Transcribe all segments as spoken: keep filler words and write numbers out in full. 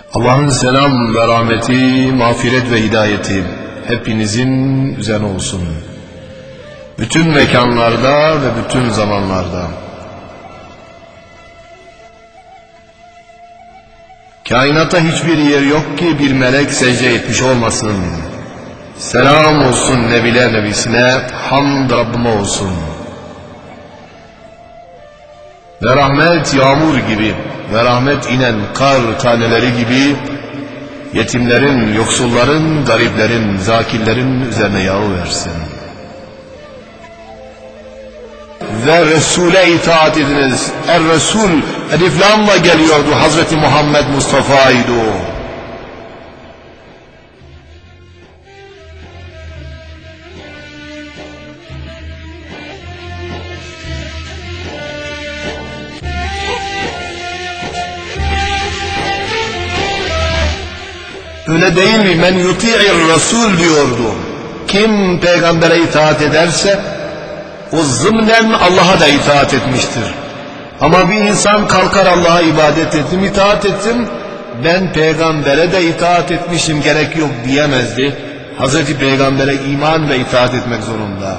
Allah'ın selam ve rahmeti, mağfiret ve hidayeti hepinizin üzerine olsun. Bütün mekanlarda ve bütün zamanlarda. Kainatta hiçbir yer yok ki bir melek secde etmiş olmasın. Selam olsun Nebiler Nebisine, hamd Rabbime olsun. Ve rahmet yağmur gibi ve rahmet inen kar taneleri gibi yetimlerin, yoksulların, gariplerin, zakirlerin üzerine yağıversin. Ve Resul'e itaat ediniz. Er-Resul eliflamla geliyordu. Hazreti Muhammed Mustafa'ydı o. Öyle değil mi? Men yuti'ir Resul diyordu. Kim peygambere itaat ederse o zımnen Allah'a da itaat etmiştir. Ama bir insan kalkar Allah'a ibadet ettim, itaat ettim, ben peygambere de itaat etmişim, gerek yok diyemezdi. Hazreti Peygamber'e iman ve itaat etmek zorunda.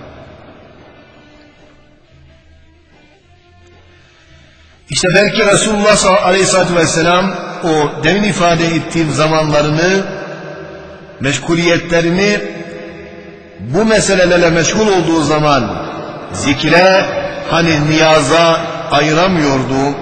İşte belki Resulullah Aleyhisselatü Vesselam o demin ifade ettiğim zamanlarını, meşguliyetlerini bu meselelerle meşgul olduğu zaman zikre, hani niyaza ayıramıyordu.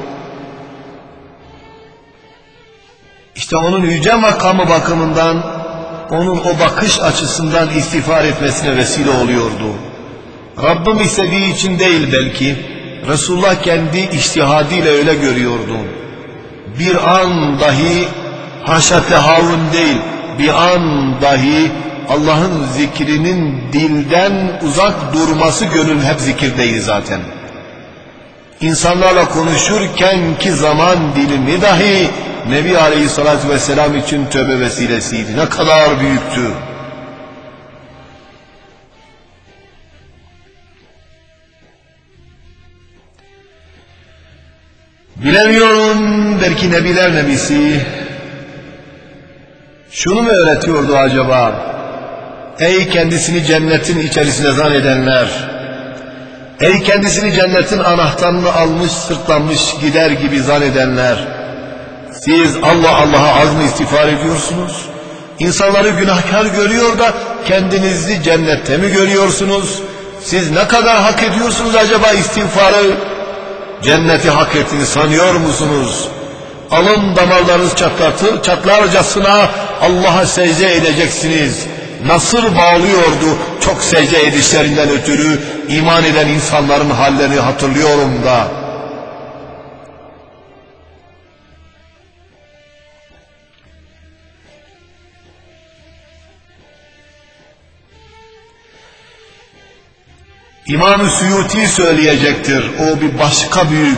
İşte onun yüce makamı bakımından, onun o bakış açısından istiğfar etmesine vesile oluyordu. Rabbim istediği için değil belki, Resulullah kendi içtihadıyla öyle görüyordu. Bir an dahi haşa tehavün değil, bir an dahi Allah'ın zikrinin dilden uzak durması, gönül hep zikirdeydi zaten. İnsanlarla konuşurken ki zaman dilimi dahi Nebi Aleyhisselatü Vesselam için tövbe vesilesiydi. Ne kadar büyüktü. Bilemiyorum, belki Nebiler Nebisi şunu mu öğretiyordu acaba? Ey kendisini cennetin içerisine zannedenler, ey kendisini cennetin anahtarını almış sırtlanmış gider gibi zannedenler, siz Allah Allah'a az mı istiğfar ediyorsunuz? İnsanları günahkar görüyor da kendinizi cennette mi görüyorsunuz? Siz ne kadar hak ediyorsunuz acaba istiğfarı? Cenneti hak ettiğini sanıyor musunuz? Alın damarlarınız çatlatır, çatlarcasına Allah'a secde edeceksiniz. Nasıl bağlıyordu çok secde edişlerinden ötürü, iman eden insanların hallerini hatırlıyorum da. İmam-ı Suyuti söyleyecektir, o bir başka büyük.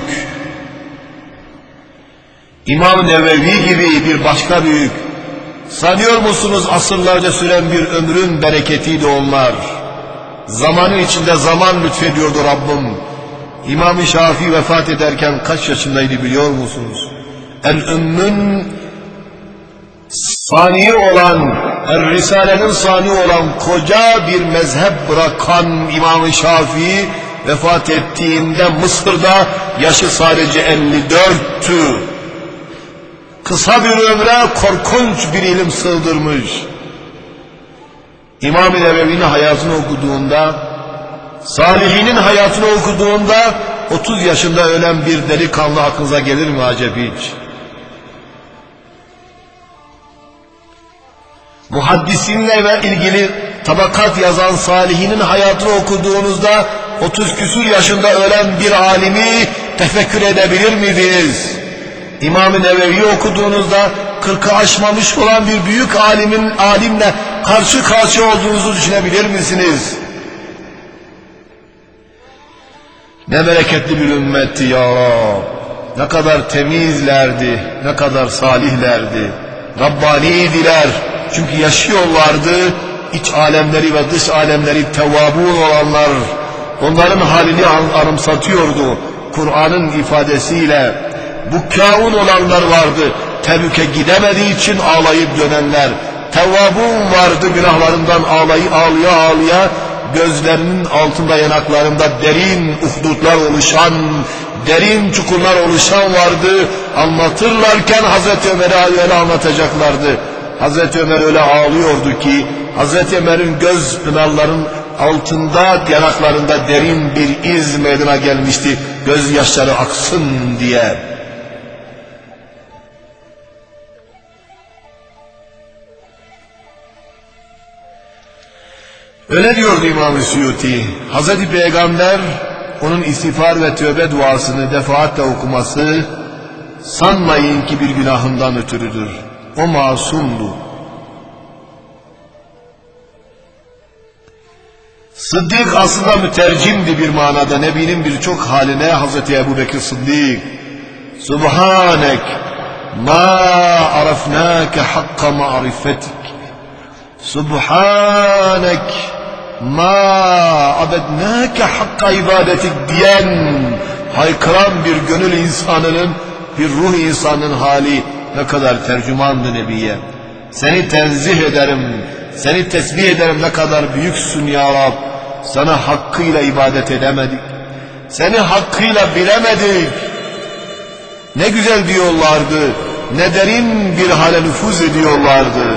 İmam-ı Nevevi gibi bir başka büyük. Sanıyor musunuz asırlarca süren bir ömrün bereketiydi onlar. Zamanın içinde zaman lütfediyordu Rabbim. İmam-ı Şafii vefat ederken kaç yaşındaydı biliyor musunuz? El-Ümmün sani olan, Er-Risale'nin sani olan koca bir mezhep bırakan İmam-ı Şafii vefat ettiğinde Mısır'da yaşı sadece elli dörttü. Kısa bir ömre korkunç bir ilim sığdırmış. İmam-ı Nevevi'nin hayatını okuduğunda, salihinin hayatını okuduğunda otuz yaşında ölen bir delikanlı aklınıza gelir mi acaba hiç? Muhaddisinle ilgili tabakat yazan salihinin hayatını okuduğunuzda otuz küsur yaşında ölen bir alimi tefekkür edebilir miydiniz? İmam-ı Nevevi'yi okuduğunuzda kırkı aşmamış olan bir büyük alimin alimle karşı karşıya olduğunuzu düşünebilir misiniz? Ne bereketli bir ümmetti ya Rab. Ne kadar temizlerdi, ne kadar salihlerdi. Rabbaniydiler. Çünkü yaşıyorlardı. İç alemleri ve dış alemleri tevvabun olanlar. Onların halini anımsatıyordu. Kur'an'ın ifadesiyle. Bu kâun olanlar vardı, Tebük'e gidemediği için ağlayıp dönenler, Tevvabun vardı günahlarından ağlayı ağlıya ağlıya, gözlerinin altında yanaklarında derin uhdutlar oluşan, derin çukurlar oluşan vardı. Anlatırlarken Hazreti Ömer'e öyle anlatacaklardı. Hazreti Ömer öyle ağlıyordu ki Hazreti Ömer'in göz pınarların altında yanaklarında derin bir iz meydana gelmişti, gözyaşları aksın diye. Öyle diyordu İmam-ı Suyuti, Hazreti Peygamber onun istiğfar ve tövbe duasını defaatle okuması, sanmayın ki bir günahından ötürüdür. O masumdu. Sıddık aslında mütercimdi bir manada. Nebinin birçok haline Hazreti Ebu Bekir Sıddık, Subhanek ma arafnake hakka ma'rifetik, Subhanek ma abednake hakka ibadetik diyen, haykıran bir gönül insanının, bir ruh insanının hali ne kadar tercümandı Nebiye. Seni tenzih ederim, seni tesbih ederim, ne kadar büyüksün ya Rab. Sana hakkıyla ibadet edemedik, seni hakkıyla bilemedik. Ne güzel diyorlardı, ne derin bir hale nüfuz ediyorlardı.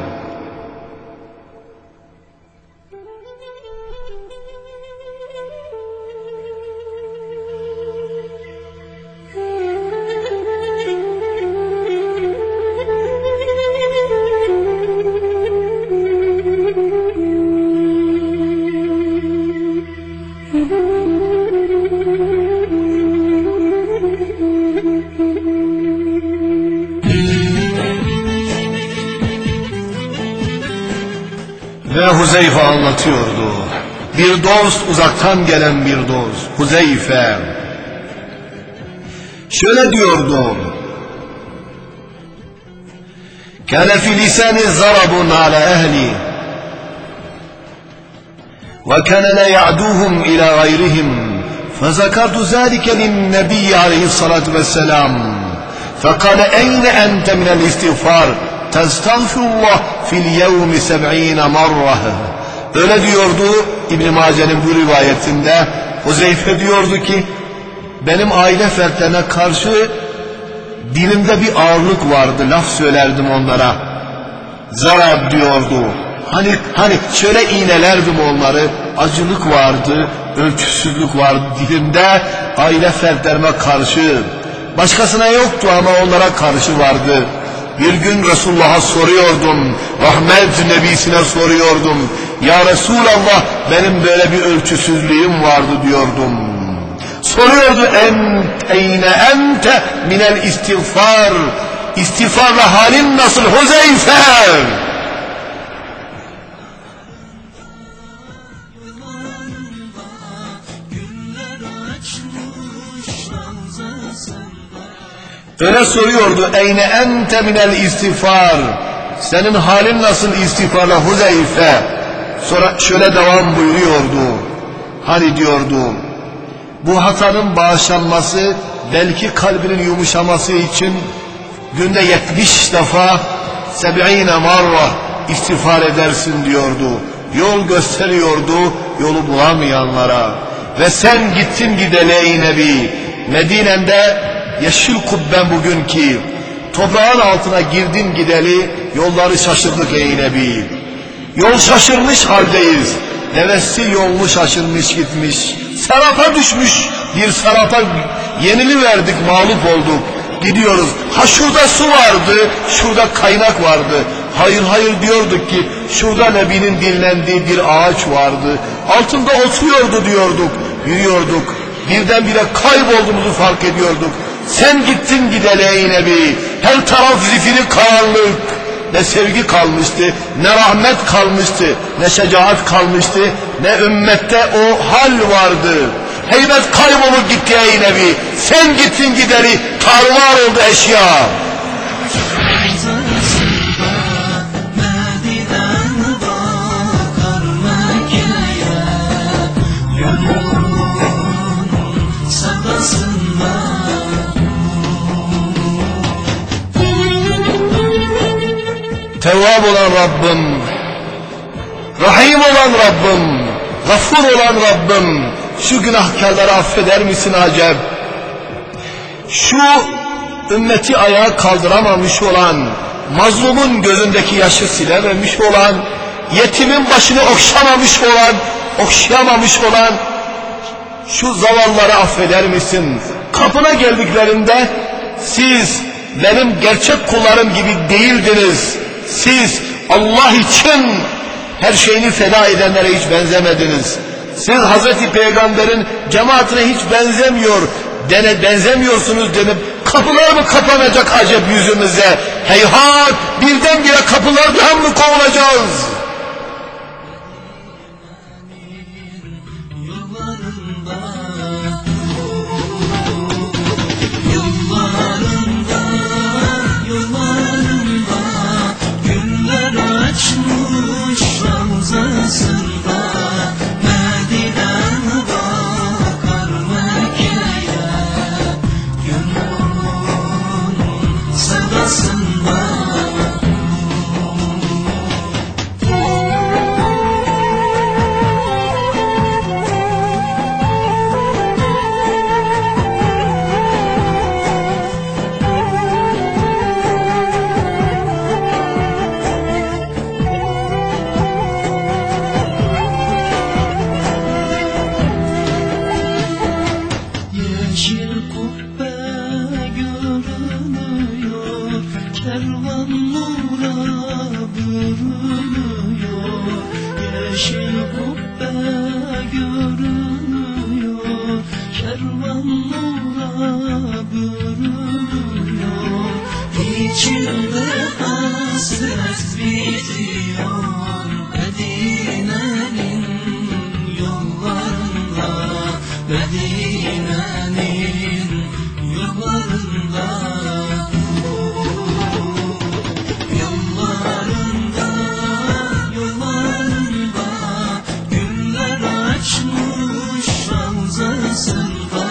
Ve Huzeyfe anlatıyordu. Bir dost, uzaktan gelen bir dost. Huzeyfe şöyle diyordu. Kâne fî lisâni zarabun alâ ehli ve kâne le ya'dûhum ilâ gayrihim fezekartu zâlike linnebiyyi aleyhissalâtu vesselâm fekâle eyne ente minel istiğfar testağfirullah fil yevmi seb'ine marrah. Öyle diyordu İbn-i Mace'nin bu rivayetinde. Huzeyfe diyordu ki benim aile fertlerine karşı dilimde bir ağırlık vardı, laf söylerdim onlara. Zarab diyordu. Hani hani şöyle iğnelerdim onları. Acılık vardı, ölçüsüzlük vardı dilimde, aile fertlerime karşı. Başkasına yoktu ama onlara karşı vardı. Bir gün Resulullah'a soruyordum, rahmet nebisine soruyordum. Ya Resulallah, benim böyle bir ölçüsüzlüğüm vardı diyordum. Soruyordu, en eyne ente minel istiğfar. İstiğfarla halin nasıl Huzeyfe? Öyle soruyordu, eyne ente minel istiğfar. Senin halin nasıl istiğfarla Huzeyfe? Sonra şöyle devam buyuruyordu. Hani diyordu, bu hatanın bağışlanması, belki kalbinin yumuşaması için günde yetmiş defa seb'ine marra istiğfar edersin diyordu. Yol gösteriyordu yolu bulamayanlara. Ve sen gittin gideli ey Nebi, Medine'de yeşil kubben bugün ki toprağın altına girdin gideli yolları şaşırdık ey Nebi. Yol şaşırmış haldeyiz. Devesi yolunu şaşırmış gitmiş. Serapa düşmüş bir serapa yeniliverdik, mağlup olduk. Gidiyoruz. Ha şurada su vardı, şurada kaynak vardı. Hayır hayır diyorduk ki şurada Nebi'nin dinlendiği bir ağaç vardı. Altında oturuyordu diyorduk. Yürüyorduk. Birdenbire kaybolduğumuzu fark ediyorduk. Sen gittin gideli ey Nebi. Her taraf zifiri karanlık. Ne sevgi kalmıştı, ne rahmet kalmıştı, ne şecaat kalmıştı, ne ümmette o hal vardı. Heybet kaybolup gitti ey Nebi. Sen gittin gideri, tarumar oldu eşya. Tevvab olan Rabbim, Rahim olan Rabbim, Gafur olan Rabbim, şu günahkarları affeder misin acep? Şu ümmeti ayağa kaldıramamış olan, mazlumun gözündeki yaşı silememiş olan, yetimin başını okşamamış olan, okşayamamış olan şu zavallıları affeder misin? Kapına geldiklerinde siz benim gerçek kullarım gibi değildiniz. Siz Allah için her şeyini feda edenlere hiç benzemediniz. Siz Hazreti Peygamber'in cemaatine hiç benzemiyor, dene benzemiyorsunuz denip kapılar mı kapanacak acep yüzümüze? Heyhat, birdenbire kapılardan mı kovulacağız? İçimde hasret bitiyor Medine'nin yollarında, Medine'nin yollarında, yollarında, yollarında güller açmış ravzasında.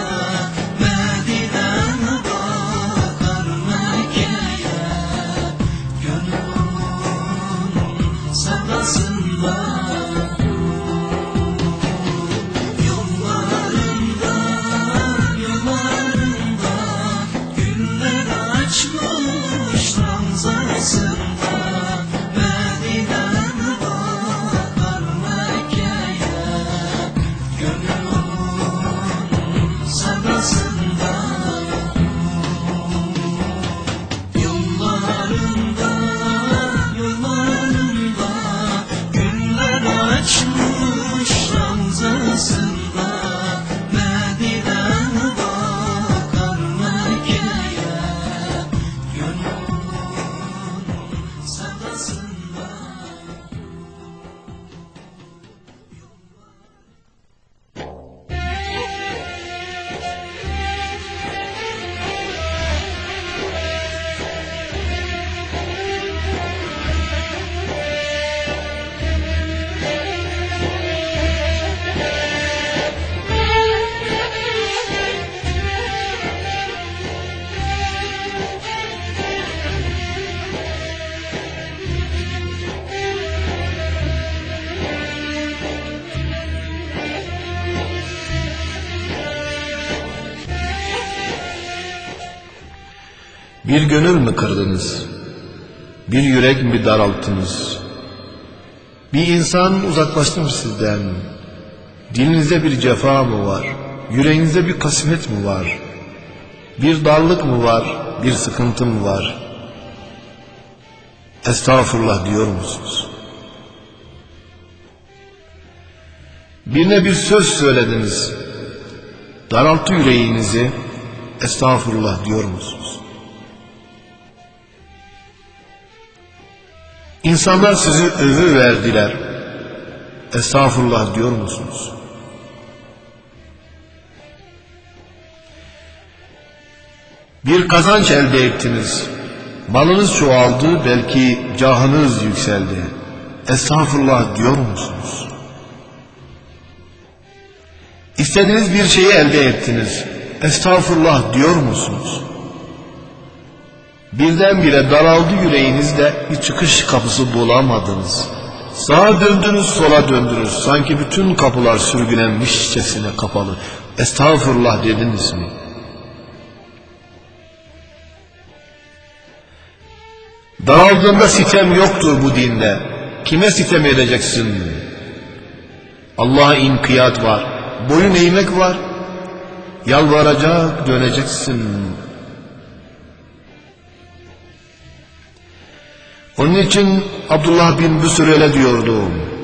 Bir gönül mü kırdınız? Bir yürek mi daralttınız? Bir insan uzaklaştı mı sizden? Dilinizde bir cefa mı var? Yüreğinizde bir kasvet mi var? Bir darlık mı var? Bir sıkıntı mı var? Estağfurullah diyor musunuz? Birine bir söz söylediniz. Daralttı yüreğinizi. Estağfurullah diyor musunuz? İnsanlar sizi övü verdiler. Estağfurullah diyor musunuz? Bir kazanç elde ettiniz. Malınız çoğaldı, belki cahınız yükseldi. Estağfurullah diyor musunuz? İstediğiniz bir şeyi elde ettiniz. Estağfurullah diyor musunuz? Birdenbire daraldı yüreğinizde, bir çıkış kapısı bulamadınız. Sağa döndünüz, sola döndünüz. Sanki bütün kapılar sürgülenmişçesine kapalı. Estağfurullah dediniz mi? Daraldığında sitem yoktur bu dinde. Kime sitem edeceksin? Allah'a inkiyat var. Boyun eğmek var. Yalvaracak, döneceksin. Onun için Abdullah bin Büsür öyle diyordu.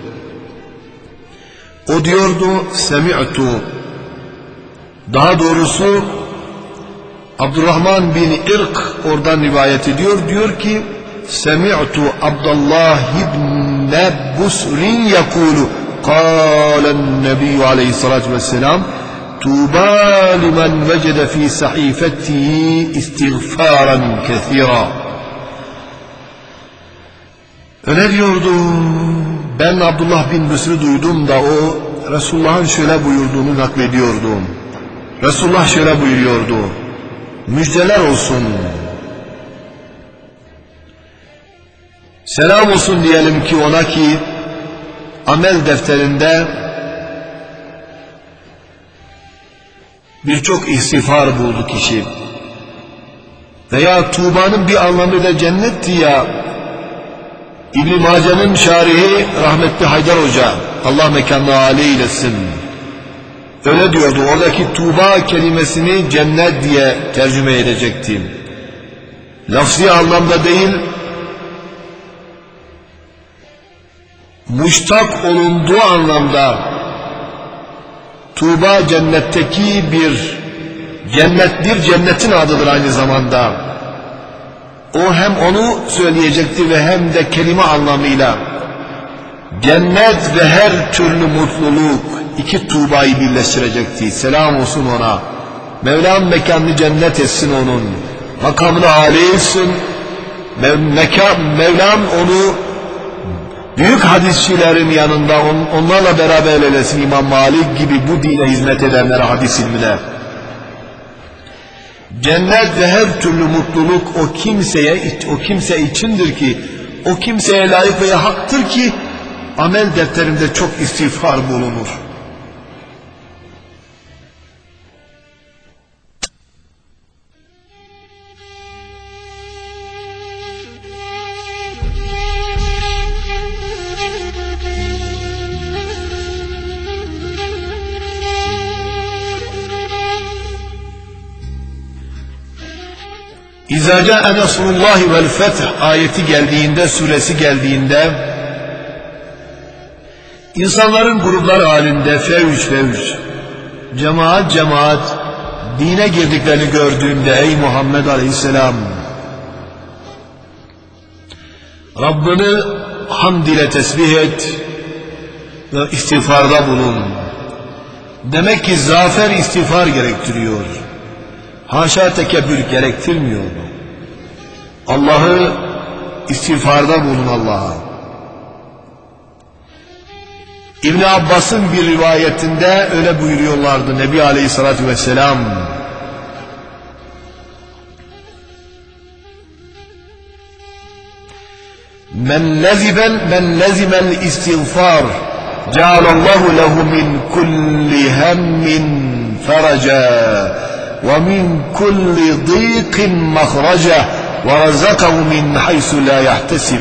O diyordu, semi'tu. Daha doğrusu Abdurrahman bin İrk oradan rivayet ediyor. Diyor ki, semi'tu Abdullah ibn Busrin yakulu. Kâlen nebiyyü aleyhissalâtu vesselâm, Tuğbâ limen vecede fî sahîfetihi istiğfâran kethîrâ. Öyle diyordu. Ben Abdullah bin Büsr'ü duydum da o Resulullah'ın şöyle buyurduğunu naklediyordu. Resulullah şöyle buyuruyordu. Müjdeler olsun. Selam olsun diyelim ki ona ki amel defterinde birçok istiğfar buldu kişi. Veya Tuğba'nın bir anlamı da cennetti ya. İbn-i Mace'nin şarihi rahmetli Haydar Hoca, Allah mekanını âli eylesin, öyle diyordu. Oradaki Tuğba kelimesini cennet diye tercüme edecektim. Lafzi anlamda değil, muştak olunduğu anlamda Tuğba cennetteki bir cennettir, cennetin adıdır aynı zamanda. O hem onu söyleyecekti ve hem de kelime anlamıyla cennet ve her türlü mutluluk iki Tuğba'yı birleştirecekti. Selam olsun ona. Mevlam mekanını cennet etsin onun. Makamını âli etsin. Mekan, Mevlam onu büyük hadisçilerin yanında on, onlarla beraber eylesin. İmam Malik gibi bu dine hizmet edenlere hadis ilmine. Cennet ve her türlü mutluluk o kimseye, o kimse içindir ki, o kimseye layık ve haktır ki amel defterinde çok istiğfar bulunur. İzâ câe nasrullâhi vel feth ayeti geldiğinde, suresi geldiğinde insanların gruplar halinde fevç fevç, cemaat cemaat dine girdiklerini gördüğünde ey Muhammed Aleyhisselam, Rabbini hamd ile tesbih et ve istiğfarda bulun. Demek ki zafer istiğfar gerektiriyor. Haşa tekebbür gerektirmiyor mu? Allah'ı istiğfarda bulun Allah'a. İbn Abbas'ın bir rivayetinde öyle buyuruyorlardı Nebi Aleyhisselatü Vesselam. Men lezimen men lezimel istiğfar cealallahu lehu min kulli hemmin feraca وَمِنْ كُلِّ ضِيقٍ مَخْرَجَهُ وَرَزَقَهُ مِنْ حَيْثُ لَا يَحْتَسِبُ.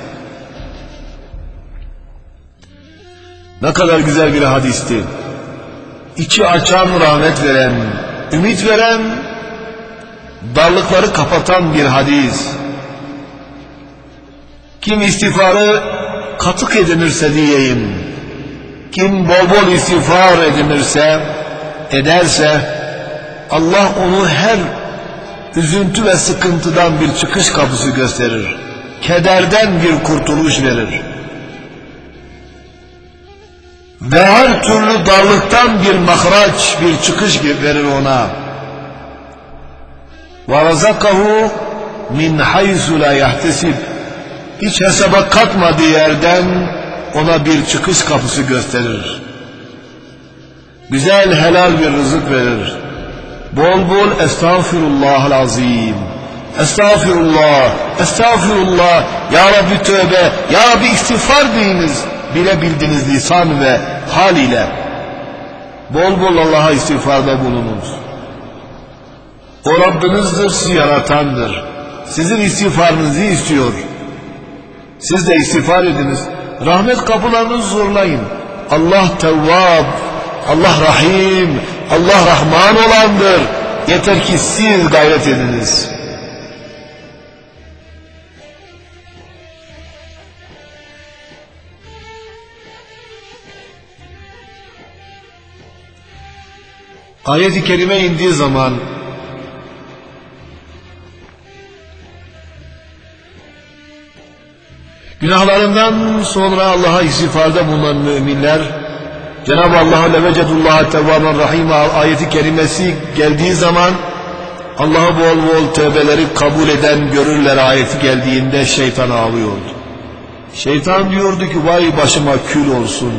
Ne kadar güzel bir hadisti. İçi açan, rahmet veren, ümit veren, darlıkları kapatan bir hadis. Kim istiğfarı katık edinirse diyeyim, kim bol bol istiğfar edinirse, ederse, Allah onu her üzüntü ve sıkıntıdan bir çıkış kapısı gösterir. Kederden bir kurtuluş verir. Ve her türlü darlıktan bir mahraç, bir çıkış verir ona. وَرَزَقَهُ مِنْ حَيْثُ لَا يَحْتَسِبُ. Hiç hesaba katmadığı yerden ona bir çıkış kapısı gösterir. Güzel helal bir rızık verir. Bol bol estağfirullahal azim, Estağfirullah, estağfirullah, Ya Rabbi tövbe, Ya Rabbi istiğfar deyiniz. Bilebildiniz lisan ve hal ile. Bol bol Allah'a istiğfarda bulununuz. O Rabbinizdir, sizi yaratandır. Sizin istiğfarınızı istiyor. Siz de istiğfar ediniz. Rahmet kapılarınızı zorlayın. Allah Tevvab, Allah Rahim, Allah Rahman olandır. Yeter ki siz gayret ediniz. Ayet-i kerime indiği zaman günahlarından sonra Allah'a istiğfarda bulunan müminler, Cenab-ı Allah'a levecedullaha tevvaben rahim ayeti kerimesi geldiği zaman Allah'a bol bol tövbeleri kabul eden görürler ayeti geldiğinde şeytan ağlıyordu. Şeytan diyordu ki vay başıma kül olsun.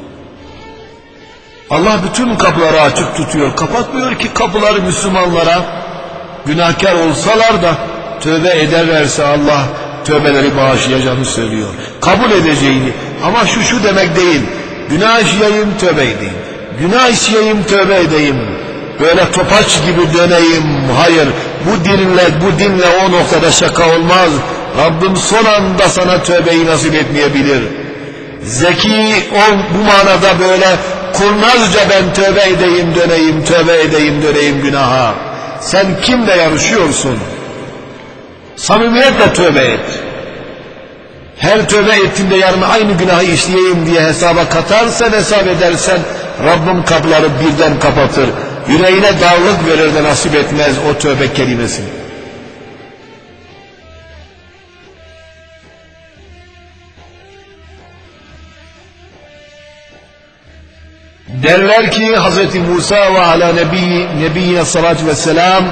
Allah bütün kapıları açık tutuyor. Kapatmıyor ki kapıları Müslümanlara. Günahkar olsalar da tövbe ederlerse Allah tövbeleri bağışlayacağını söylüyor. Kabul edeceğini. Ama şu şu demek değil. Günah işleyeyim tövbe edeyim. Günah işleyeyim tövbe edeyim. Böyle topaç gibi döneyim. Hayır. Bu dinle, bu dinle o noktada şaka olmaz. Rabbim son anda sana tövbeyi nasip etmeyebilir. Zeki ol bu manada böyle kurnazca ben tövbe edeyim döneyim, tövbe edeyim döneyim günaha. Sen kimle yarışıyorsun? Samimiyetle tövbe et. Her tövbe ettiğinde yarın aynı günahı işleyeyim diye hesaba katarsan, hesap edersen Rabbim kapıları birden kapatır. Yüreğine darlık verir de nasip etmez o tövbe kelimesini. Derler ki Hazreti Musa ve ala nebi, nebiyyine salatu vesselam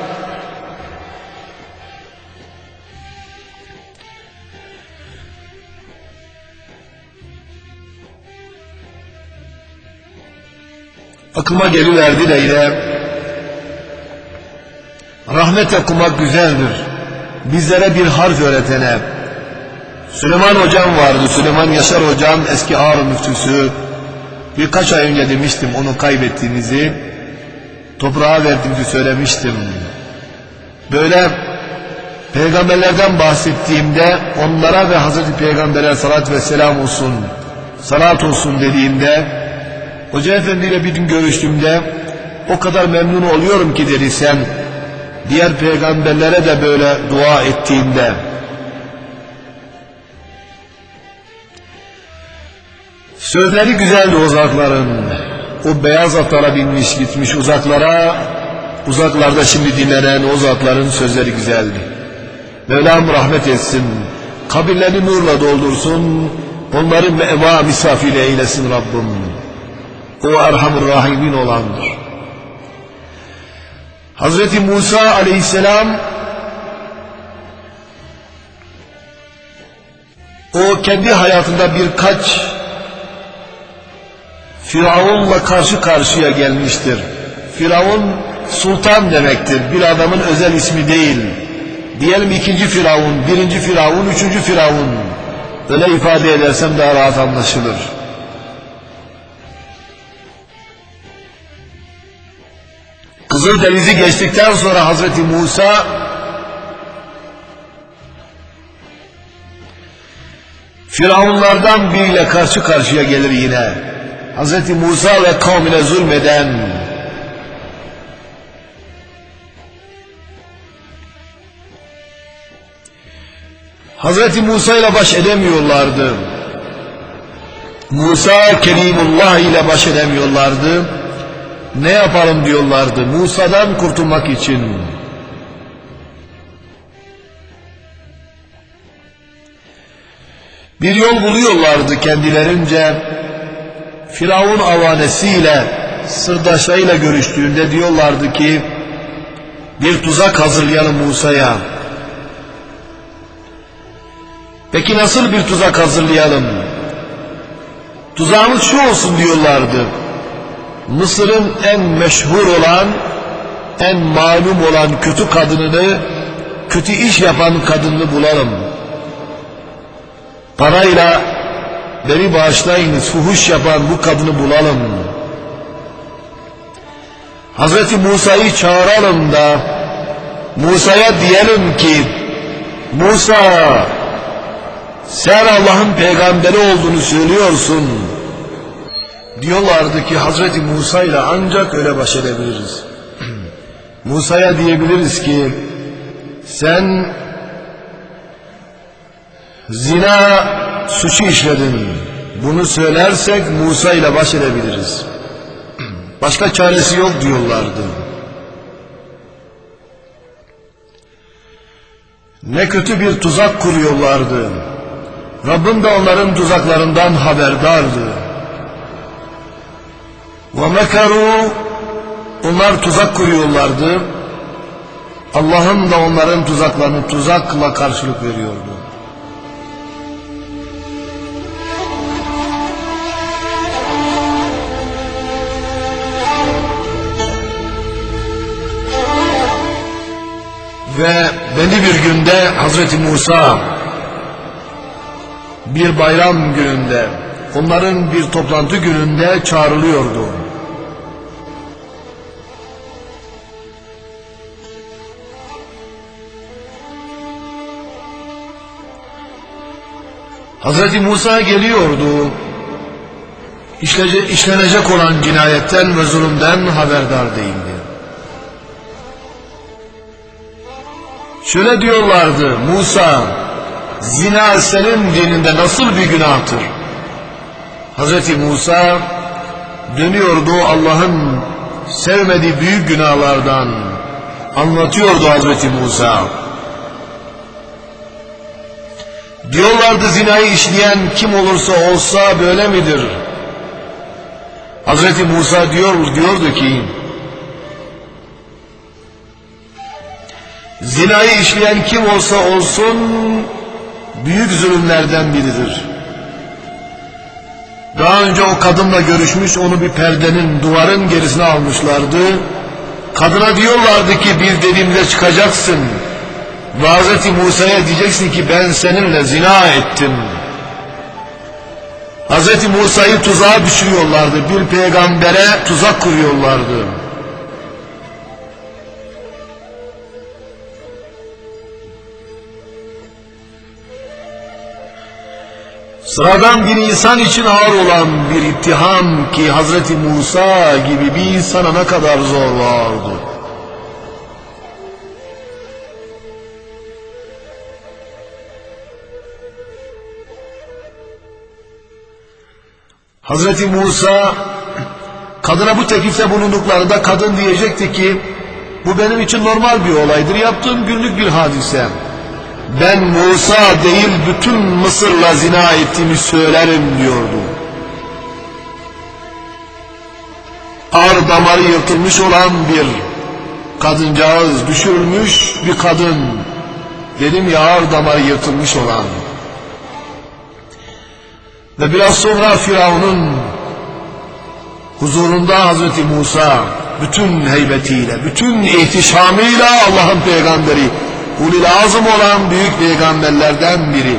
aklıma geliverdi de ile rahmet okumak güzeldir. Bizlere bir harf öğretene Süleyman hocam vardı. Süleyman Yaşar hocam eski Ağrı müftüsü. Birkaç ay önce demiştim onu kaybettiğimizi, toprağa verdiğimizi söylemiştim. Böyle peygamberlerden bahsettiğimde onlara ve Hazreti Peygamber'e salat ve selam olsun, salat olsun dediğimde, Hoca Efendi ile bir gün görüştüğümde o kadar memnun oluyorum ki dedi sen diğer peygamberlere de böyle dua ettiğinde. Sözleri güzeldi o zatların. O beyaz atlara binmiş gitmiş uzaklara, uzaklarda şimdi dinlenen o zatların sözleri güzeldi. Mevlam rahmet etsin, kabirlerini nurla doldursun, onları meva misafir eylesin Rabbim. O Erhamur Rahimin olandır. Hazreti Musa aleyhisselam o kendi hayatında birkaç Firavun'la karşı karşıya gelmiştir. Firavun sultan demektir. Bir adamın özel ismi değil. Diyelim ikinci Firavun, birinci Firavun, üçüncü Firavun. Öyle ifade edersem daha rahat anlaşılır. Kızıldeniz'i geçtikten sonra Hazreti Musa Firavunlardan biriyle karşı karşıya gelir yine. Hazreti Musa ve kavmine zulmeden Hazreti Musa ile baş edemiyorlardı. Musa Kerimullah ile baş edemiyorlardı. Ne yapalım diyorlardı Musa'dan kurtulmak için. Bir yol buluyorlardı kendilerince. Firavun avanesiyle, sırdaşlarıyla görüştüğünde diyorlardı ki bir tuzak hazırlayalım Musa'ya. Peki nasıl bir tuzak hazırlayalım? Tuzağımız şu olsun diyorlardı. Mısır'ın en meşhur olan, en malum olan kötü kadınını kötü iş yapan kadını bulalım. Parayla beni bağışlayınız, fuhuş yapan bu kadını bulalım. Hazreti Musa'yı çağıralım da Musa'ya diyelim ki, Musa, sen Allah'ın peygamberi olduğunu söylüyorsun. Diyorlardı ki Hazreti Musa ile ancak öyle baş edebiliriz. Musa'ya diyebiliriz ki, sen zina suçu işledin. Bunu söylersek Musa ile baş edebiliriz. Başka çaresi yok diyorlardı. Ne kötü bir tuzak kuruyorlardı. Rabbim de onların tuzaklarından haberdardı. وَمَكَرُوا Onlar tuzak kuruyorlardı. Allah'ım da onların tuzaklarını tuzakla karşılık veriyordu. Ve belli bir günde Hazreti Musa bir bayram gününde, onların bir toplantı gününde çağrılıyordu. Hazreti Musa geliyordu. İşlenecek olan cinayetten ve zulümden haberdar değildi. Şöyle diyorlardı: Musa, zina senin dininde nasıl bir günahtır? Hazreti Musa dönüyordu, Allah'ın sevmediği büyük günahlardan anlatıyordu Hazreti Musa. Diyorlardı, zinayı işleyen kim olursa olsa böyle midir? Hazreti Musa diyor, diyordu ki, zinayı işleyen kim olsa olsun büyük zulümlerden biridir. Daha önce o kadınla görüşmüş, onu bir perdenin, duvarın gerisine almışlardı. Kadına diyorlardı ki, biz dediğimde çıkacaksın. Ve Hazreti Musa'ya diyeceksin ki, ben seninle zina ettim. Hazreti Musa'yı tuzağa düşürüyorlardı. Bir peygambere tuzak kuruyorlardı. Sıradan bir insan için ağır olan bir ittiham ki Hazreti Musa gibi bir insana ne kadar zor ve ağırdı. Hazreti Musa kadına bu teklifte bulunduklarında kadın diyecekti ki, bu benim için normal bir olaydır, yaptığım günlük bir hadise. Ben Musa değil bütün Mısır'la zina ettiğimi söylerim diyordu. Ağır damarı yırtılmış olan bir kadıncağız, düşürülmüş bir kadın. Dedim ya, ağır damarı yırtılmış olan. Ve biraz sonra Firavun'un huzurunda Hazreti Musa bütün heybetiyle, bütün ihtişamıyla Allah'ın peygamberi, ulil azım olan büyük peygamberlerden biri.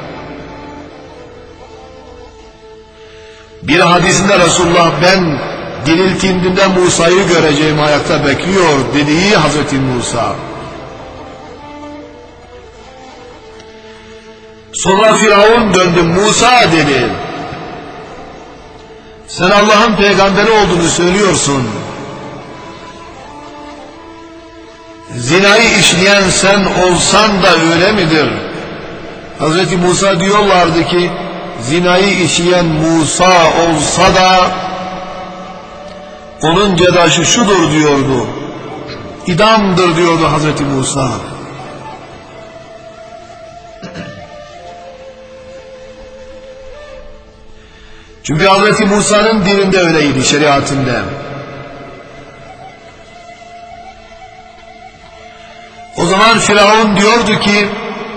Bir hadisinde Resulullah, ben diriltildiğinde Musa'yı göreceğim, ayakta bekliyor dediği Hazreti Musa. Sonra Firavun döndü, Musa dedi, sen Allah'ın peygamberi olduğunu söylüyorsun. Zinayı işleyen sen olsan da öyle midir? Hazreti Musa diyorlardı ki, zinayı işleyen Musa olsa da onun cezası şudur diyordu. İdamdır diyordu Hazreti Musa. Çünkü Hazreti Musa'nın dininde öyleydi, şeriatında. O zaman Firavun diyordu ki,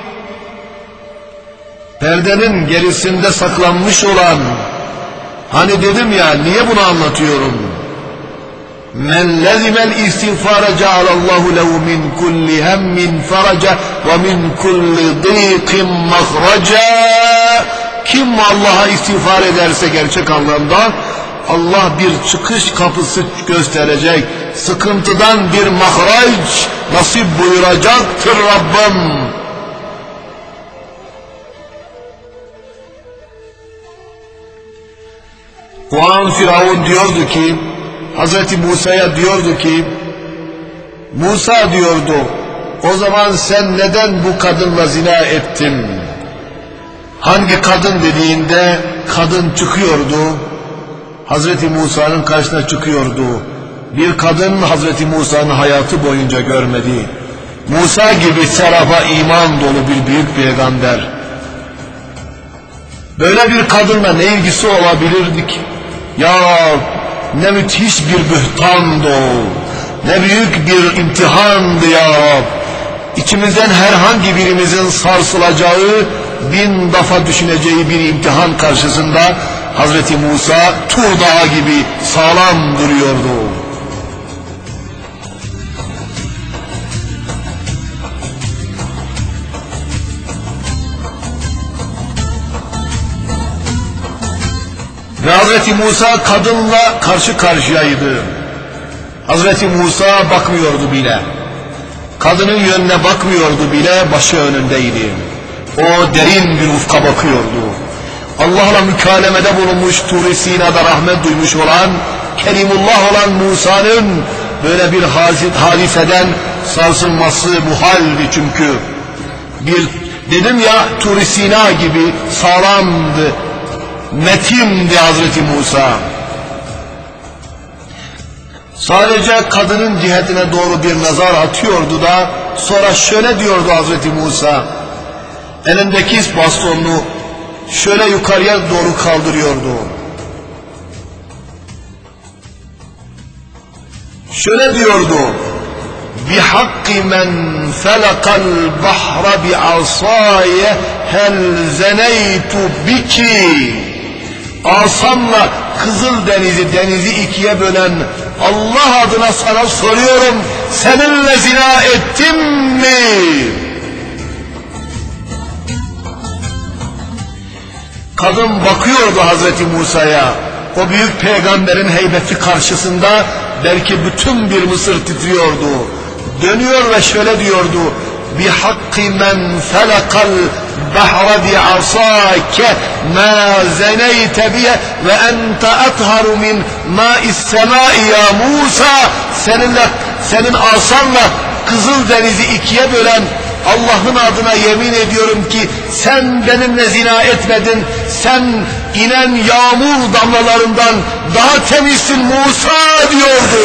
perdenin gerisinde saklanmış olan, hani dedim ya, niye bunu anlatıyorum? Men lezimel istiğfara cealallahu lehu min kulli hemmin feraca ve min kulli dîkin mahraca. Kim Allah'a istiğfar ederse gerçek anlamda Allah bir çıkış kapısı gösterecek. Sıkıntıdan bir mahraç nasip buyuracaktır Rabbim. O an Firavun diyordu ki, Hazreti Musa'ya diyordu ki, Musa diyordu, o zaman sen neden bu kadınla zina ettin? Hangi kadın dediğinde kadın çıkıyordu, Hazreti Musa'nın karşısına çıkıyordu. Bir kadın Hazreti Musa'nın hayatı boyunca görmedi. Musa gibi serafa iman dolu bir büyük peygamber. Böyle bir kadınla ne ilgisi olabilirdik? Ya ne müthiş bir bühtandı o. Ne büyük bir imtihandı ya Rab. İçimizden herhangi birimizin sarsılacağı, bin defa düşüneceği bir imtihan karşısında Hazreti Musa Tur Dağı gibi sağlam duruyordu. Ve Hazreti Musa kadınla karşı karşıyaydı. Hazreti Musa bakmıyordu bile. Kadının yönüne bakmıyordu bile, başı önündeydi. O derin bir ufka bakıyordu. Allah'la mükalemede bulunmuş, Tur-i Sina'da rahmet duymuş olan, Kerimullah olan Musa'nın böyle bir hadiseden sarsılması muhaldi çünkü. Bir, dedim ya, Tur-i Sina gibi sağlamdı, metindi Hazreti Musa. Sadece kadının cihetine doğru bir nazar atıyordu da sonra şöyle diyordu Hazreti Musa. Elindeki bastonunu şöyle yukarıya doğru kaldırıyordu. Şöyle diyordu. بِحَقِّ مَنْ فَلَقَ الْبَحْرَ بِعَصَايَ هَلْ زَنَيْتُ بِكِ. Asamla Kızıl Denizi, denizi ikiye bölen Allah adına sana soruyorum, seninle zina ettim mi? Kadın bakıyordu Hazreti Musa'ya. O büyük peygamberin heybeti karşısında belki bütün bir Mısır titriyordu. Dönüyor ve şöyle diyordu. بِحَقِّ مَنْ فَلَقَ الْبَحْرَ بِعَصَاكَ مَا زَنَيْتَ بِيَ وَاَنْتَ اَطْهَرُ مِنْ مَاءِ السَّمَاءِ يَا مُوسَى. Seninle, senin asanla Kızıl Denizi ikiye bölen Allah'ın adına yemin ediyorum ki sen benimle zina etmedin. Sen inen yağmur damlalarından daha temizsin Musa diyordu.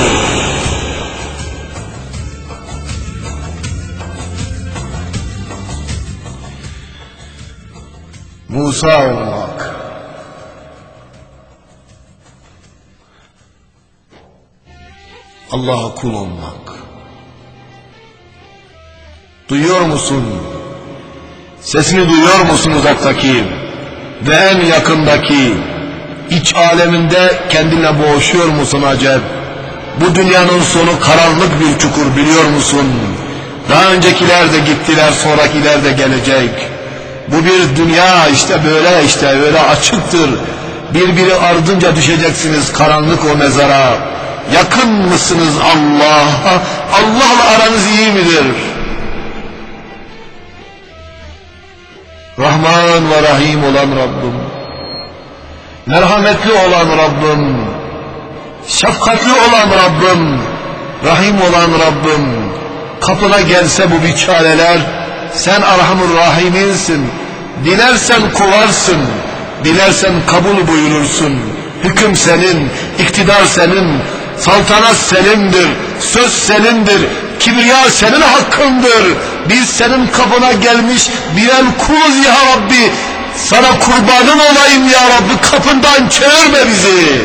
Musa olmak. Allah'a kul olmak. Duyuyor musun? Sesini duyuyor musun uzaktaki ve en yakındaki? İç aleminde kendinle boğuşuyor musun acep? Bu dünyanın sonu karanlık bir çukur biliyor musun? Daha öncekiler de gittiler, sonrakiler de gelecek. Bu bir dünya işte böyle işte öyle açıktır. Birbiri ardınca düşeceksiniz karanlık o mezara. Yakın mısınız Allah'a? Allah'la aranız iyi midir? Rahman ve Rahim olan Rabbim, merhametli olan Rabbim, şefkatli olan Rabbim, Rahim olan Rabbim, kapına gelse bu biçareler, sen Erhamur Rahim'insin, dilersen kovarsın, dilersen kabul buyurursun, hüküm senin, iktidar senin, saltanat senindir, söz senindir, kibriya senin hakkındır. Biz senin kapına gelmiş birer kuluz ya Rabbi. Sana kurbanın olayım ya Rabbi. Kapından çevirme bizi.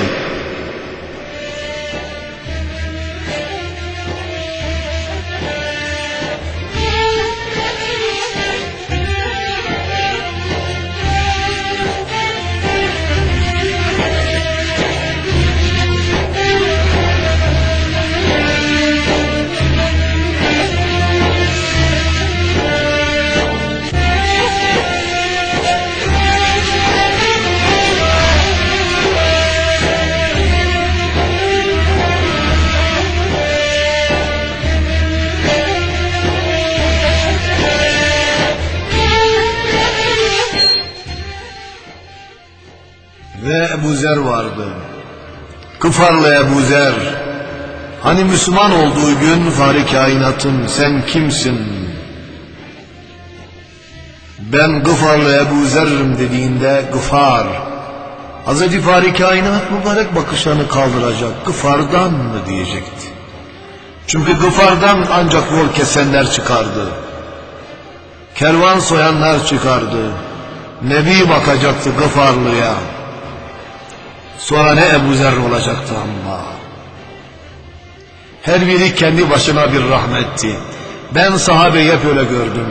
ve Ebu Zer vardı. Gıfarlı Ebu Zer, hani Müslüman olduğu gün Fahri kainatın sen kimsin? Ben Gıfarlı Ebu Zer'im dediğinde Gıfar, Hazreti Fahri kainat mübarek bakışlarını kaldıracak, Gıfar'dan mı diyecekti. Çünkü Gıfar'dan ancak yol kesenler çıkardı. Kervan soyanlar çıkardı. Nebi bakacaktı Gıfarlı'ya. Sonra ne Ebu Zer olacaktı ama. Her biri kendi başına bir rahmetti. Ben sahabeyi hep öyle gördüm.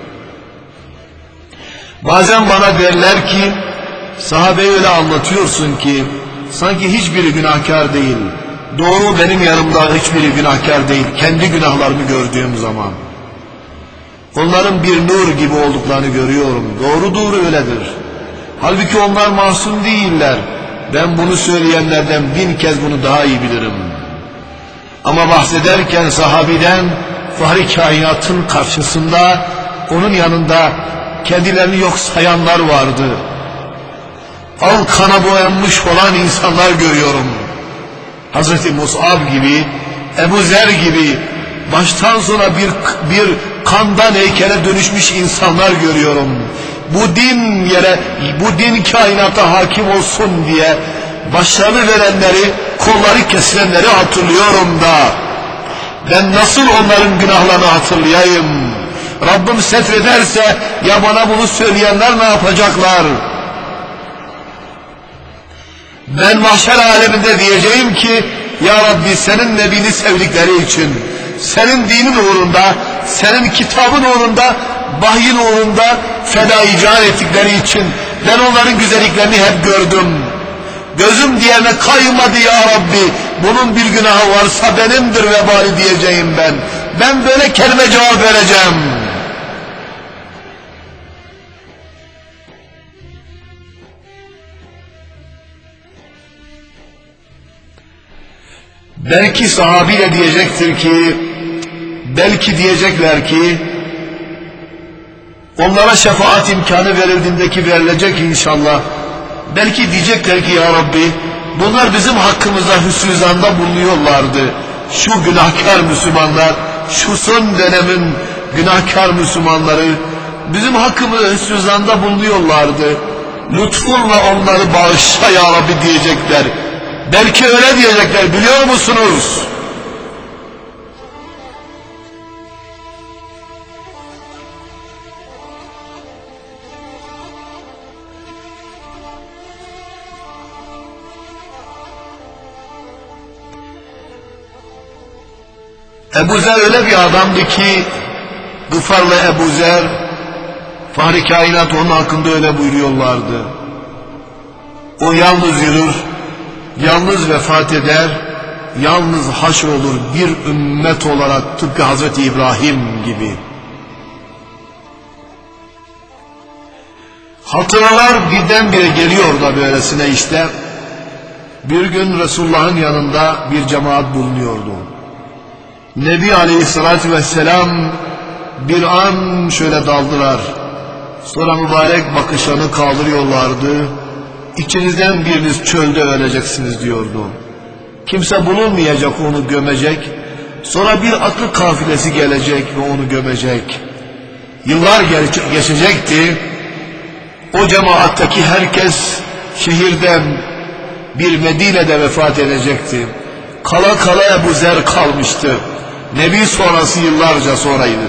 Bazen bana derler ki, sahabeyi öyle anlatıyorsun ki, sanki hiçbiri günahkar değil. Doğru, benim yanımda hiçbiri günahkar değil. Kendi günahlarımı gördüğüm zaman. Onların bir nur gibi olduklarını görüyorum. Doğrudur, öyledir. Halbuki onlar masum değiller. Ben bunu söyleyenlerden bin kez bunu daha iyi bilirim. Ama bahsederken sahabiden, Fahri kainatın karşısında, onun yanında kendilerini yok sayanlar vardı. Al kana boyanmış olan insanlar görüyorum. Hazreti Mus'ab gibi, Ebu Zer gibi, baştan sona bir, bir kandan heykele dönüşmüş insanlar görüyorum. Bu din yere, bu din kainata hakim olsun diye başlarını verenleri, kolları kesilenleri hatırlıyorum da ben nasıl onların günahlarını hatırlayayım? Rabbim setrederse ya bana bunu söyleyenler ne yapacaklar? Ben mahşer aleminde diyeceğim ki ya Rabbi senin nebini sevdikleri için, senin dinin uğrunda, senin kitabın uğrunda, vahyin uğrunda fedai can ettikleri için ben onların güzelliklerini hep gördüm. Gözüm diğerine kaymadı ya Rabbi. Bunun bir günahı varsa benimdir vebali diyeceğim ben. Ben böyle kelime cevap vereceğim. Belki sahabi de diyecektir ki, belki diyecekler ki, onlara şefaat imkanı verildiğindeki verilecek inşallah. Belki diyecekler ki ya Rabbi, bunlar bizim hakkımızda hüsnü zanda bulunuyorlardı. Şu günahkar Müslümanlar, şu son dönemin günahkar Müslümanları bizim hakkımızda hüsnü zanda bulunuyorlardı. Lütfunla onları bağışla ya Rabbi diyecekler. Belki öyle diyecekler, biliyor musunuz? Ebu Zer öyle bir adamdı ki, Gıfarlı Ebu Zer, Fahri kainat onun hakkında öyle buyuruyorlardı. O yalnız yürür, yalnız vefat eder, yalnız haşr olur bir ümmet olarak, tıpkı Hazreti İbrahim gibi. Hatıralar birdenbire geliyor da böylesine işte. Bir gün Resulullah'ın yanında bir cemaat bulunuyordu. Nebi Aleyhisselatü Vesselam bir an şöyle daldılar. Sonra mübarek bakışlarını kaldırıyorlardı. İçinizden biriniz çölde öleceksiniz diyordu. Kimse bulunmayacak, onu gömecek. Sonra bir atlı kafilesi gelecek ve onu gömecek. Yıllar geçecekti. O cemaattaki herkes şehirden, bir Medine'de vefat edecekti. Kala kala Ebu Zer kalmıştı. Nebi sonrası yıllarca sonraydı.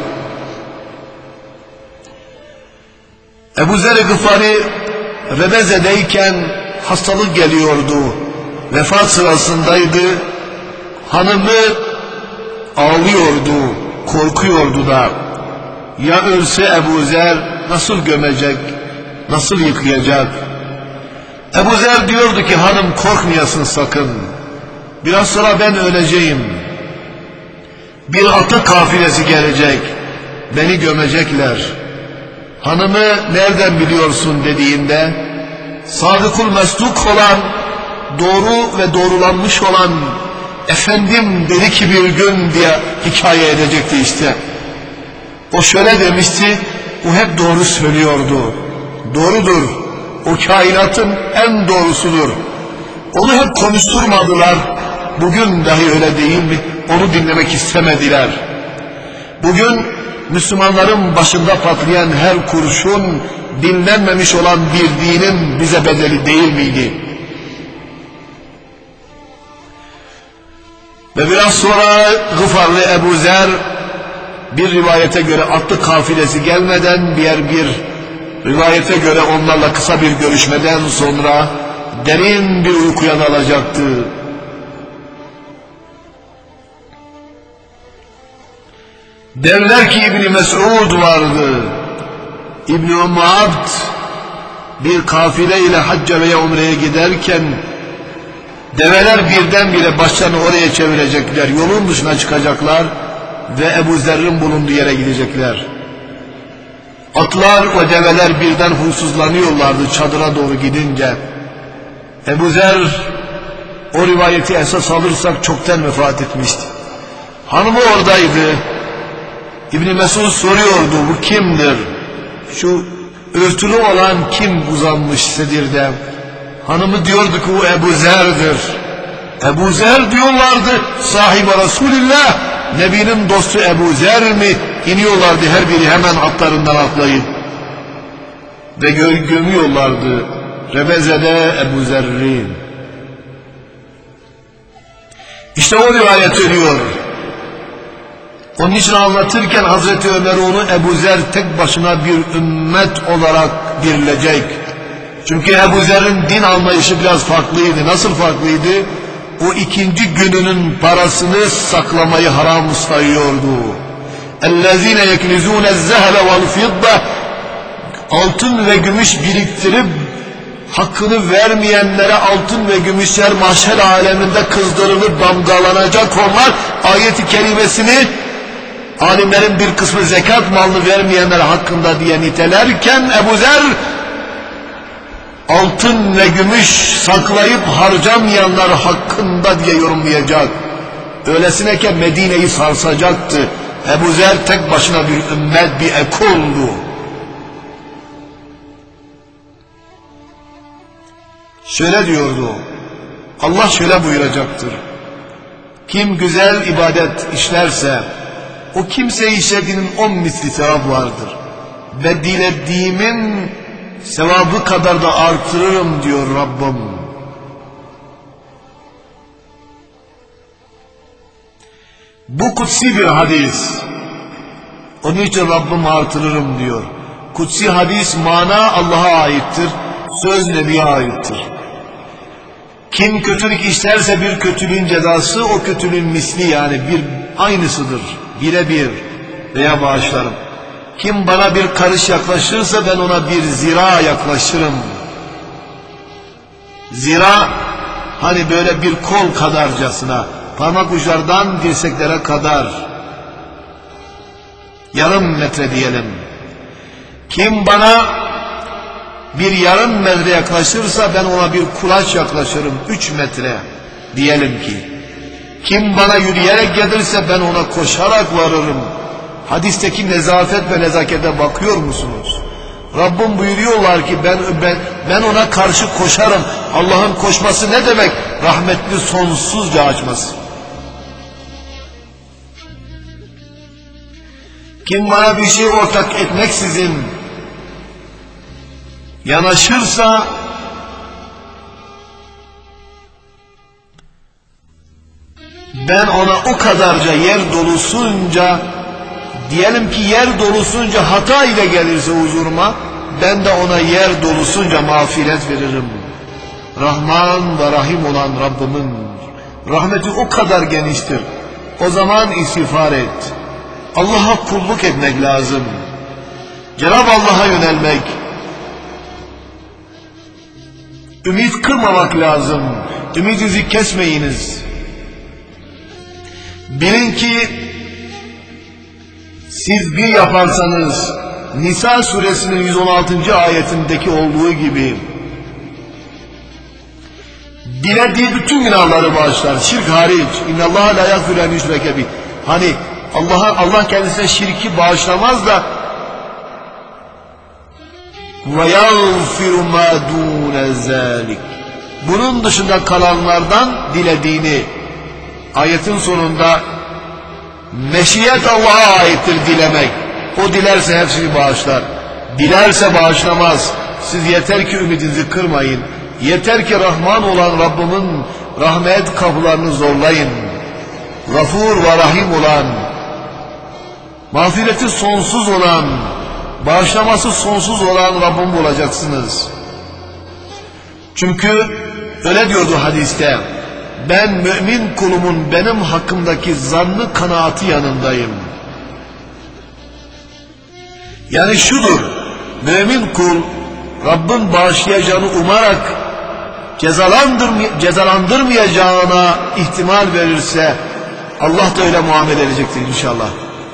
Ebu Zer-i Gıfari Rebeze'deyken hastalık geliyordu. Vefat sırasındaydı. Hanımı ağlıyordu, korkuyordu da. Ya ölse Ebu Zer nasıl gömecek, nasıl yıkayacak? Ebu Zer diyordu ki hanım korkmayasın sakın. Biraz sonra ben öleceğim. Bir atlı kafilesi gelecek. Beni gömecekler. Hanımı nereden biliyorsun dediğinde, sadıkul mesduk olan, doğru ve doğrulanmış olan efendim dedi ki bir gün diye hikaye edecekti işte. O şöyle demişti, o hep doğru söylüyordu. Doğrudur. O kainatın en doğrusudur. Onu hep konuşturmadılar. Bugün dahi öyle değil mi? Onu dinlemek istemediler. Bugün Müslümanların başında patlayan her kurşun dinlenmemiş olan bir dinin bize bedeli değil miydi? Ve biraz sonra Gıfarlı Ebu Zer bir rivayete göre atlı kafilesi gelmeden diğer bir rivayete göre onlarla kısa bir görüşmeden sonra derin bir uykuya dalacaktı. Derler ki İbn-i Mes'ud vardı. İbn-i Ümmü Abd bir kafile ile hacca veya umreye giderken develer birdenbire başlarını oraya çevirecekler, yolun dışına çıkacaklar ve Ebu Zer'in bulunduğu yere gidecekler. Atlar ve develer birden huysuzlanıyorlardı çadıra doğru gidince. Ebu Zer, o rivayeti esas alırsak çoktan vefat etmişti. Hanımı oradaydı. İbn-i Mesud soruyordu, bu kimdir? Şu örtülü olan kim uzanmış sedirde? Hanımı diyordu ki o Ebu Zer'dir. Ebu Zer diyorlardı, sahibi Resulillah, Nebi'nin dostu Ebu Zer mi? İniyorlardı her biri hemen atlarından atlayıp ve gö- gömüyorlardı Rebeze'de Ebu Zer'i. İşte o rivayet ediyor. Onun için anlatırken Hazreti Ömer onu Ebu Zer tek başına bir ümmet olarak dirilecek. Çünkü Ebu Zer'in din anlayışı biraz farklıydı. Nasıl farklıydı? O ikinci gününün parasını saklamayı haram sayıyordu. اَلَّذ۪ينَ يَكْنِزُونَ الزَّهَبَ وَالْفِضَّةِ Altın ve gümüş biriktirip hakkını vermeyenlere altın ve gümüşler mahşer aleminde kızdırılıp damgalanacak onlar. Ayet-i kerimesini alimlerin bir kısmı zekat malını vermeyenler hakkında diye nitelerken Ebu Zer altın ve gümüş saklayıp harcamayanlar hakkında diye yorumlayacak. Öylesine ki Medine'yi sarsacaktı. Ebu Zer tek başına bir ümmet, bir ekoldu. Şöyle diyordu, Allah şöyle buyuracaktır. Kim güzel ibadet işlerse, o kimse işlediğinin on misli sevap vardır. Ve dilediğimin sevabı kadar da artırırım diyor Rabbim. Bu kutsi bir hadis. Onun için Rabbim artırırım diyor. Kutsi hadis mana Allah'a aittir. Söz Nebi'ye aittir. Kim kötülük işlerse bir kötülüğün cezası o kötülüğün misli yani bir aynısıdır. Birebir veya bağışlarım. Kim bana bir karış yaklaşırsa ben ona bir zira yaklaşırım. Zira hani böyle bir kol kadarcasına, parmak uçlardan dirseklere kadar, yarım metre diyelim. Kim bana bir yarım metre yaklaşırsa ben ona bir kulaç yaklaşırım, üç metre diyelim ki. Kim bana yürüyerek gelirse ben ona koşarak varırım. Hadisteki nezafet ve nezakete bakıyor musunuz? Rabbim buyuruyorlar ki ben, ben, ben ona karşı koşarım. Allah'ın koşması ne demek? Rahmetli sonsuzca açması. Kim bana bir şey ortak etmeksizin yanaşırsa ben ona o kadarca yer dolusunca, diyelim ki yer dolusunca hata ile gelirse huzuruma, ben de ona yer dolusunca mağfiret veririm. Rahman ve Rahim olan Rabbimin rahmeti o kadar geniştir. O zaman istiğfar et. Allah'a kulluk etmek lazım. Cenab-ı Allah'a yönelmek. Ümit kırmamak lazım. Ümidinizi kesmeyiniz. Bilin ki siz bir yaparsanız Nisa suresinin yüz on altıncı ayetindeki olduğu gibi dilediği bütün günahları bağışlar. Şirk hariç. İnnallâhe lâ yagfiru en yüşreke bih. Hani Allah Allah kendisine şirki bağışlamaz da ve yağfiru ma dune zalik. Bunun dışında kalanlardan dilediğini, ayetin sonunda meşiyet Allah'a aittir dilemek. O dilerse hepsini bağışlar. Dilerse bağışlamaz. Siz yeter ki ümidinizi kırmayın. Yeter ki Rahman olan Rabbimin rahmet kapılarını zorlayın. Gafur ve Rahim olan, mağfireti sonsuz olan, bağışlaması sonsuz olan Rabbim bulacaksınız. Çünkü öyle diyordu hadiste, ben mümin kulumun benim hakkımdaki zannı kanaati yanındayım. Yani şudur, mümin kul Rabbin bağışlayacağını umarak cezalandırmay cezalandırmayacağına ihtimal verirse Allah da öyle muamele edecektir inşallah.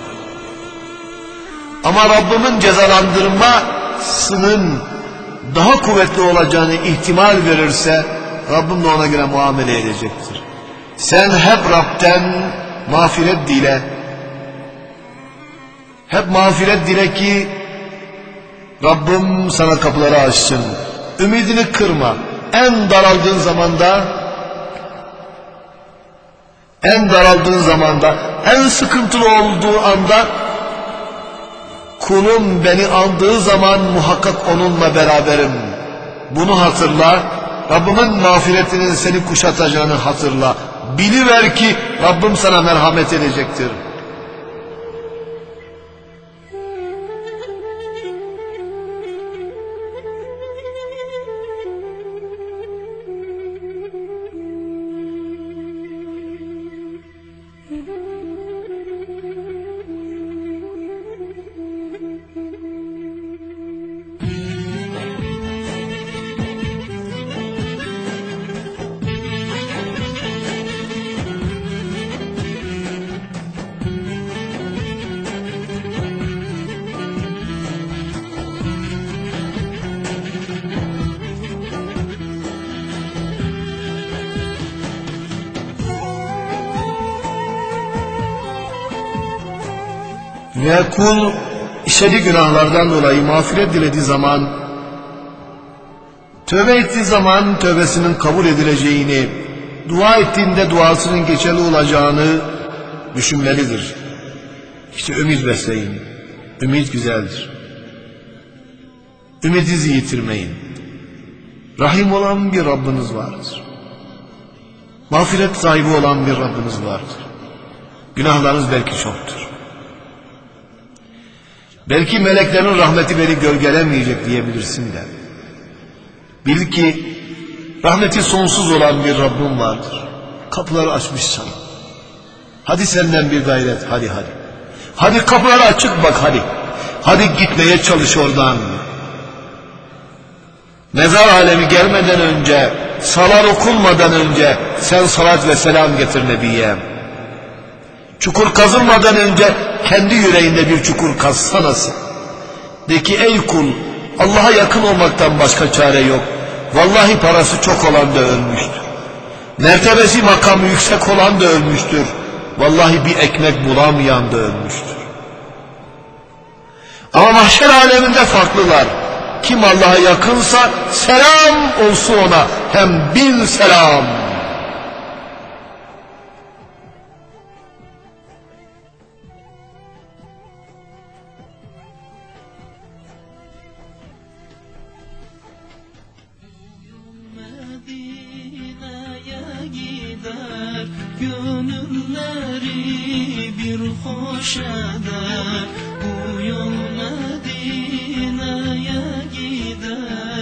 Ama Rabbimin cezalandırmasının daha kuvvetli olacağını ihtimal verirse Rabbim de ona göre muamele edecektir. Sen hep Rab'den mağfiret dile. Hep mağfiret dile ki Rabbim sana kapıları açsın. Ümidini kırma. En daraldığın zamanda, en daraldığın zamanda, en sıkıntılı olduğu anda kulum beni andığı zaman muhakkak onunla beraberim. Bunu hatırla. Rabbimin mağfiretinin seni kuşatacağını hatırla. Biliver ki Rabbim sana merhamet edecektir. Ve kul işlediği günahlardan dolayı mağfiret dilediği zaman, tövbe ettiği zaman tövbesinin kabul edileceğini, dua ettiğinde duasının geçerli olacağını düşünmelidir. İşte ümit besleyin. Ümit güzeldir. Ümidinizi yitirmeyin. Rahim olan bir Rabbiniz vardır. Mağfiret sahibi olan bir Rabbiniz vardır. Günahlarınız belki çoktur. Belki meleklerin rahmeti beni gölgelemeyecek diyebilirsin de. Bil ki rahmeti sonsuz olan bir Rabbim vardır. Kapıları açmış sana. Hadi senden bir gayret, hadi hadi. Hadi kapıları açık bak hadi. Hadi gitmeye çalış oradan. Mezar alemi gelmeden önce, salar okunmadan önce sen salat ve selam getir Nebiye. Çukur kazılmadan önce kendi yüreğinde bir çukur kazsana. De ki ey kul, Allah'a yakın olmaktan başka çare yok. Vallahi parası çok olan da ölmüştür. Mertebesi makamı yüksek olan da ölmüştür. Vallahi bir ekmek bulamayan da ölmüştür. Ama mahşer aleminde farklılar. Kim Allah'a yakınsa selam olsun ona, hem bin selam. Gönülleri bir hoş eder, bu yol Medine'ye gider.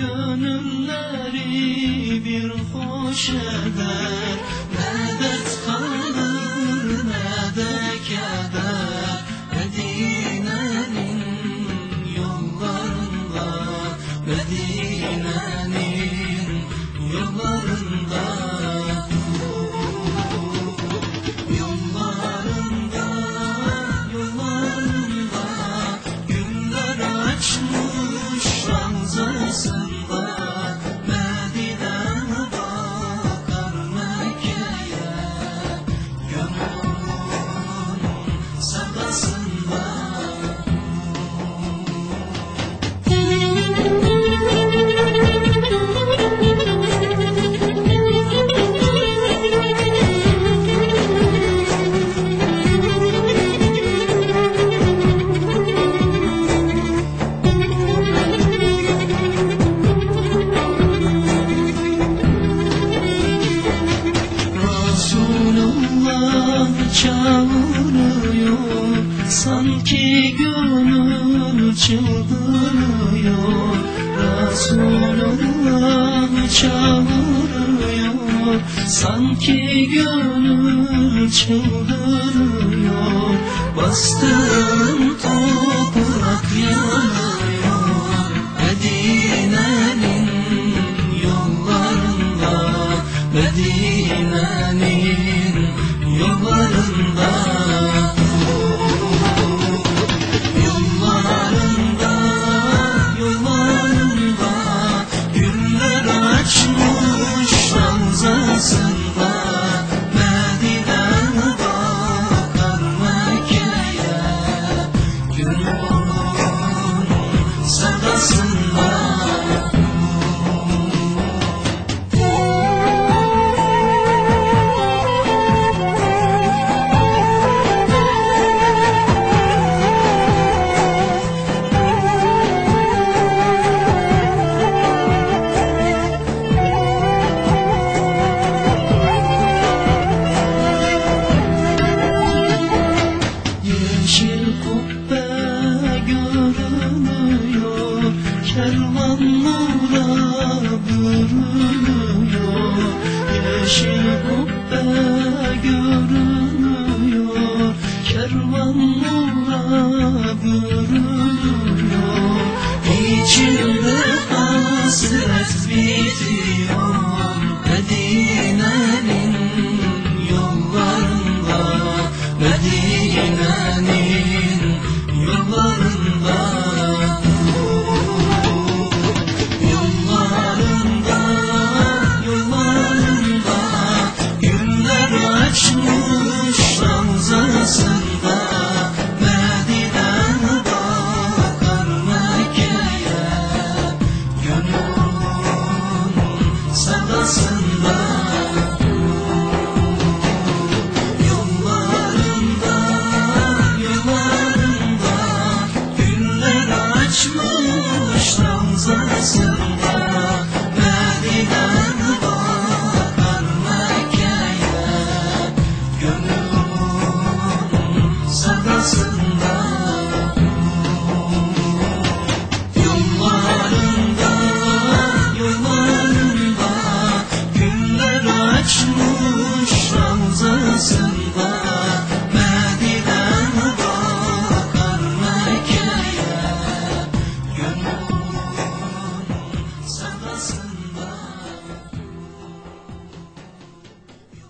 Gönülleri bir hoş eder, ne dert kalır ne de keder. Medine'nin yollarında, Medine'nin yollarında. Thank you. Sanki gönül çıldırıyor, Resulullah çağırıyor. Sanki gönül çıldırıyor, bastığım toprak yanıyor. Medine'nin yollarında, Medine'nin yollarında, yollarında, yollarında güller açmış ravzasında. Medine'ne bakar Mekke'ye, gönlümün sevdasında. Yeşil kubbe görünüyor, kervan nura bürünüyor. Yeşil kubbe görünüyor, kervan nura bürünüyor. İçimde hasret bitiyor, Medine'nin yollarında, Medine'nin yollarında, yollarında, yollarında güller açmış ravzasında. Medine'ne bakar Mekke'ye, gönlümün sevdasında. Yollarında, yollarında güller açmış ravzasında. Medine'ne bakar Mekke'ye, gönlümün sevdasında. Yollarında, yollarında güller açmış ravzasında.